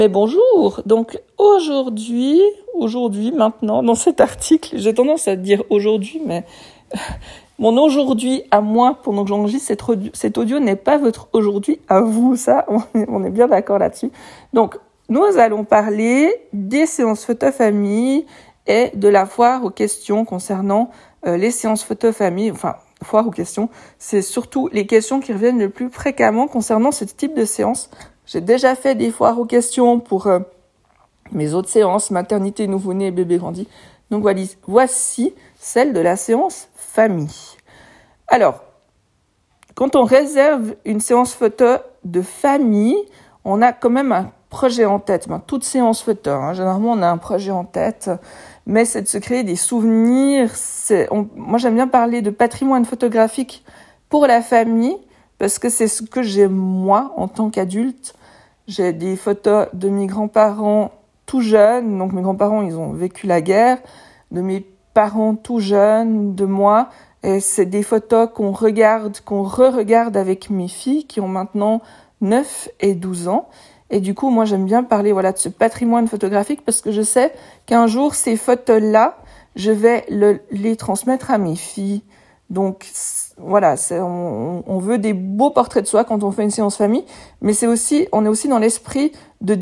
Mais bonjour, donc aujourd'hui, maintenant, dans cet article, j'ai tendance à dire aujourd'hui, mais mon aujourd'hui à moi, pendant que j'enregistre cet audio, n'est pas votre aujourd'hui à vous, ça, on est bien d'accord là-dessus. Donc, nous allons parler des séances photo-famille et de la foire aux questions concernant les séances photo-famille, enfin, foire aux questions, c'est surtout les questions qui reviennent le plus fréquemment concernant ce type de séance. J'ai déjà fait des foires aux questions pour mes autres séances, maternité, nouveau-né et bébé grandi. Donc voici celle de la séance famille. Alors, quand on réserve une séance photo de famille, on a quand même un projet en tête. Toute séance photo, généralement on a un projet en tête, mais c'est de se créer des souvenirs. Moi j'aime bien parler de patrimoine photographique pour la famille, parce que c'est ce que j'ai moi en tant qu'adulte. J'ai des photos de mes grands-parents tout jeunes, donc mes grands-parents ils ont vécu la guerre, de mes parents tout jeunes, de moi, et c'est des photos qu'on re-regarde avec mes filles qui ont maintenant 9 et 12 ans. Et du coup, moi j'aime bien parler de ce patrimoine photographique parce que je sais qu'un jour ces photos-là, je vais les transmettre à mes filles. Donc voilà, on veut des beaux portraits de soi quand on fait une séance famille, mais on est aussi dans l'esprit de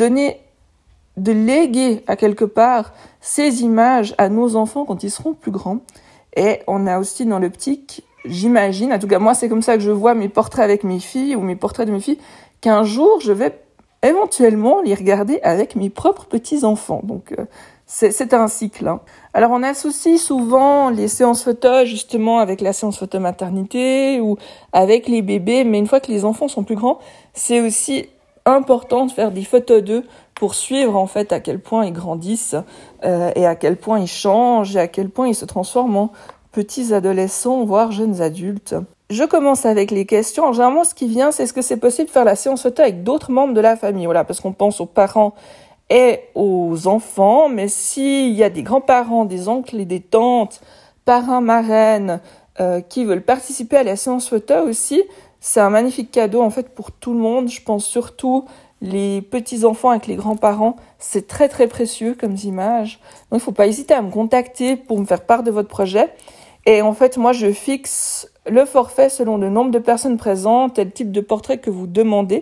léguer à quelque part ces images à nos enfants quand ils seront plus grands. Et on a aussi dans l'optique, j'imagine, en tout cas moi c'est comme ça que je vois mes portraits avec mes filles ou mes portraits de mes filles, qu'un jour je vais éventuellement les regarder avec mes propres petits-enfants. Donc c'est un cycle. Alors on associe souvent les séances photo justement avec la séance photo maternité ou avec les bébés, mais une fois que les enfants sont plus grands, c'est aussi important de faire des photos d'eux pour suivre en fait à quel point ils grandissent et à quel point ils changent et à quel point ils se transforment en petits adolescents voire jeunes adultes. Je commence avec les questions. Généralement, ce qui vient, c'est est-ce que c'est possible de faire la séance photo avec d'autres membres de la famille? Voilà, parce qu'on pense aux parents et aux enfants, mais s'il y a des grands-parents, des oncles et des tantes, parrains, marraines, qui veulent participer à la séance photo aussi, c'est un magnifique cadeau en fait pour tout le monde. Je pense surtout les petits-enfants avec les grands-parents. C'est très très précieux comme image. Donc il ne faut pas hésiter à me contacter pour me faire part de votre projet. Et en fait, moi, je fixe le forfait selon le nombre de personnes présentes et le type de portrait que vous demandez.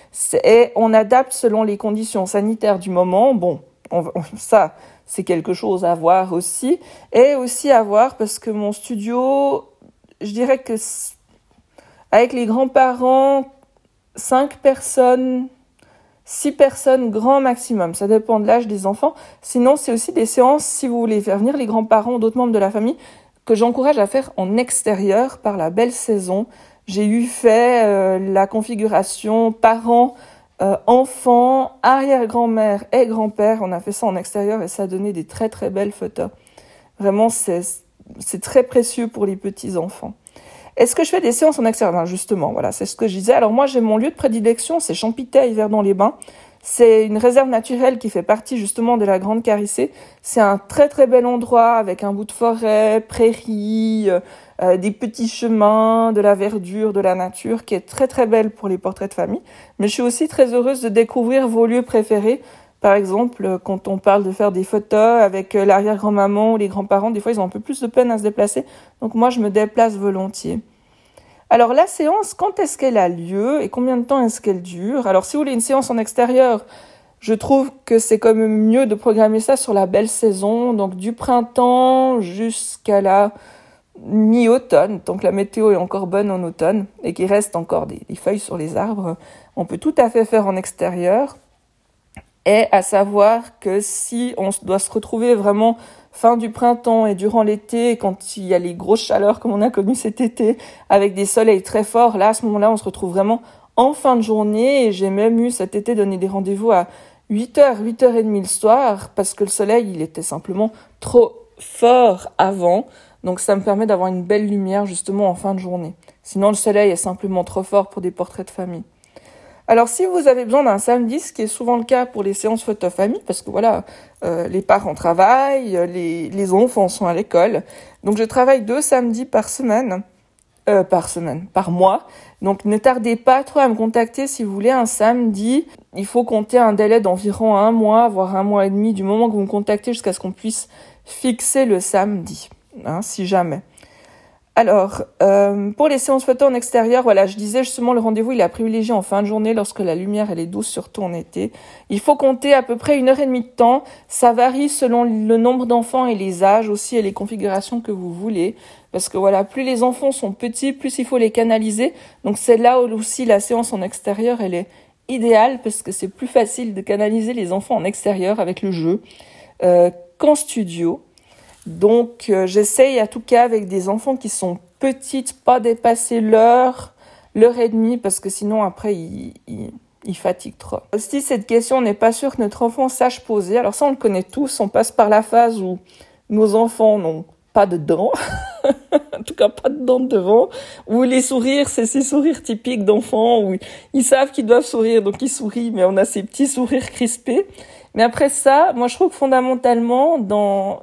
Et on adapte selon les conditions sanitaires du moment. Bon, ça, c'est quelque chose à voir aussi. Et aussi à voir parce que mon studio, je dirais que avec les grands-parents, 5 personnes, 6 personnes, grand maximum. Ça dépend de l'âge des enfants. Sinon, c'est aussi des séances, si vous voulez faire venir les grands-parents ou d'autres membres de la famille, que j'encourage à faire en extérieur par la belle saison. J'ai fait la configuration parents, enfants, arrière-grand-mère et grand-père. On a fait ça en extérieur et ça a donné des très très belles photos. Vraiment, c'est très précieux pour les petits-enfants. Est-ce que je fais des séances en extérieur? Justement, voilà, c'est ce que je disais. Alors moi, j'ai mon lieu de prédilection, c'est Champitay, Verdon-les-Bains. C'est une réserve naturelle qui fait partie justement de la Grande Carissée. C'est un très très bel endroit avec un bout de forêt, prairies, des petits chemins, de la verdure, de la nature qui est très très belle pour les portraits de famille. Mais je suis aussi très heureuse de découvrir vos lieux préférés. Par exemple, quand on parle de faire des photos avec l'arrière-grand-maman ou les grands-parents, des fois ils ont un peu plus de peine à se déplacer. Donc moi je me déplace volontiers. Alors la séance, quand est-ce qu'elle a lieu et combien de temps est-ce qu'elle dure? Alors si vous voulez une séance en extérieur, je trouve que c'est quand même mieux de programmer ça sur la belle saison, donc du printemps jusqu'à la mi-automne, tant que la météo est encore bonne en automne et qu'il reste encore des feuilles sur les arbres, on peut tout à fait faire en extérieur. Et à savoir que si on doit se retrouver vraiment fin du printemps et durant l'été, quand il y a les grosses chaleurs comme on a connu cet été, avec des soleils très forts, là, à ce moment-là, on se retrouve vraiment en fin de journée. Et j'ai même eu cet été donné des rendez-vous à 8h, 8h30 le soir, parce que le soleil, il était simplement trop fort avant. Donc ça me permet d'avoir une belle lumière justement en fin de journée. Sinon, le soleil est simplement trop fort pour des portraits de famille. Alors, si vous avez besoin d'un samedi, ce qui est souvent le cas pour les séances photo-famille, parce que voilà, les parents travaillent, les enfants sont à l'école. Donc, je travaille 2 samedis par semaine. par semaine, par mois. Donc ne tardez pas trop à me contacter si vous voulez un samedi. Il faut compter un délai d'environ 1 mois, voire 1 mois et demi du moment que vous me contactez jusqu'à ce qu'on puisse fixer le samedi, si jamais. Alors, pour les séances photo en extérieur, voilà, je disais justement le rendez-vous il est à privilégier en fin de journée lorsque la lumière elle est douce, surtout en été. Il faut compter à peu près 1h30 de temps. Ça varie selon le nombre d'enfants et les âges aussi et les configurations que vous voulez. Parce que voilà, plus les enfants sont petits, plus il faut les canaliser. Donc c'est là où aussi la séance en extérieur elle est idéale parce que c'est plus facile de canaliser les enfants en extérieur avec le jeu qu'en studio. Donc j'essaye à tout cas avec des enfants qui sont petites, pas dépasser l'heure et demie parce que sinon après ils fatiguent trop. Aussi cette question, on n'est pas sûr que notre enfant sache poser. Alors ça on le connaît tous, on passe par la phase où nos enfants n'ont pas de dents, en tout cas pas de dents devant, où les sourires c'est ces sourires typiques d'enfants où ils savent qu'ils doivent sourire donc ils sourient mais on a ces petits sourires crispés. Mais après ça, moi je trouve que fondamentalement dans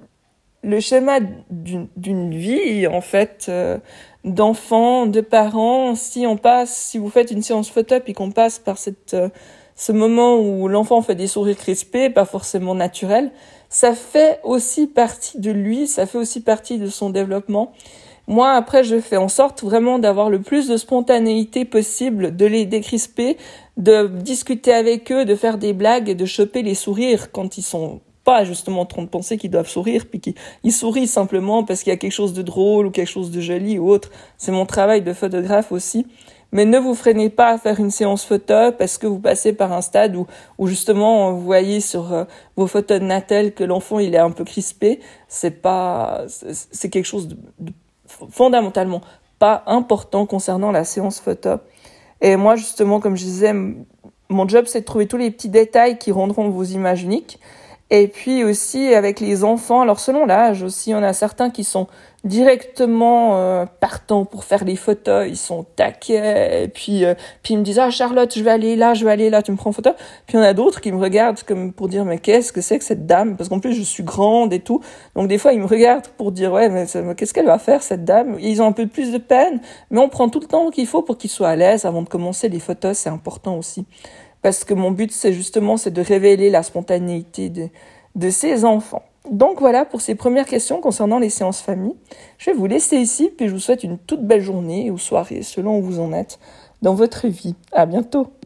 le schéma d'une vie, en fait, d'enfants, de parents, si vous faites une séance photo et qu'on passe par ce moment où l'enfant fait des sourires crispés, pas forcément naturels, ça fait aussi partie de lui, ça fait aussi partie de son développement. Moi, après, je fais en sorte vraiment d'avoir le plus de spontanéité possible, de les décrisper, de discuter avec eux, de faire des blagues et de choper les sourires quand ils sont pas justement en train de penser qu'ils doivent sourire, puis qu'ils sourient simplement parce qu'il y a quelque chose de drôle ou quelque chose de joli ou autre. C'est mon travail de photographe aussi. Mais ne vous freinez pas à faire une séance photo parce que vous passez par un stade où justement vous voyez sur vos photos de Natel que l'enfant il est un peu crispé. C'est quelque chose de fondamentalement pas important concernant la séance photo. Et moi justement, comme je disais, mon job c'est de trouver tous les petits détails qui rendront vos images uniques. Et puis aussi avec les enfants, alors selon l'âge aussi, on a certains qui sont directement partants pour faire les photos, ils sont taquets, et puis ils me disent Charlotte, je vais aller là, tu me prends en photo. Puis il y en a d'autres qui me regardent comme pour dire mais qu'est-ce que c'est que cette dame, parce qu'en plus je suis grande et tout. Donc des fois ils me regardent pour dire ouais mais qu'est-ce qu'elle va faire cette dame. Ils ont un peu plus de peine, mais on prend tout le temps qu'il faut pour qu'ils soient à l'aise avant de commencer les photos, c'est important aussi. Parce que mon but, c'est de révéler la spontanéité de ces enfants. Donc voilà pour ces premières questions concernant les séances famille. Je vais vous laisser ici, puis je vous souhaite une toute belle journée ou soirée, selon où vous en êtes dans votre vie. À bientôt.